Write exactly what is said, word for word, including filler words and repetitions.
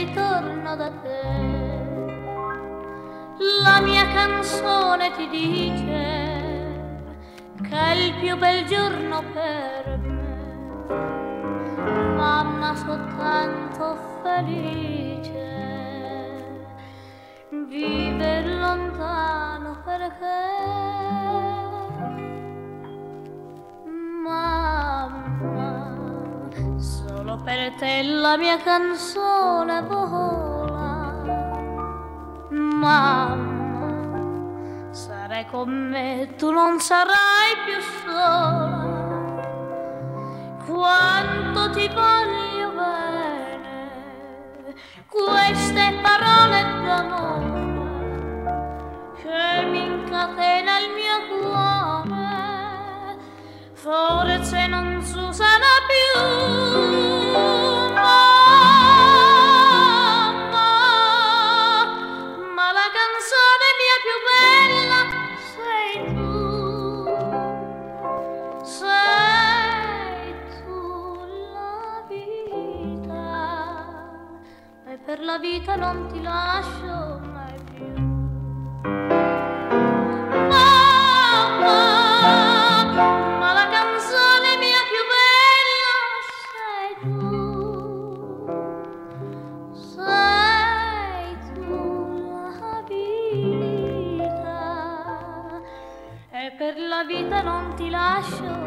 ritorno da te. La mia canzone ti dice che è il più bel giorno per me. Mamma, sono tanto felice, vive lontano perché mamma, solo per te la mia canzone vola. Mamma, sarai con me, tu non sarai più sola. Quanto ti voglio bene, queste parole d'amore che mi incatena il mio cuore, forse non si usano più. Mamma, ma la canzone mia più bella sei tu, sei tu la vita, e per la vita non ti lascio mai più. Mamma, ma la canzone mia più bella sei tu, sei tu la vita, e per la vita non ti lascio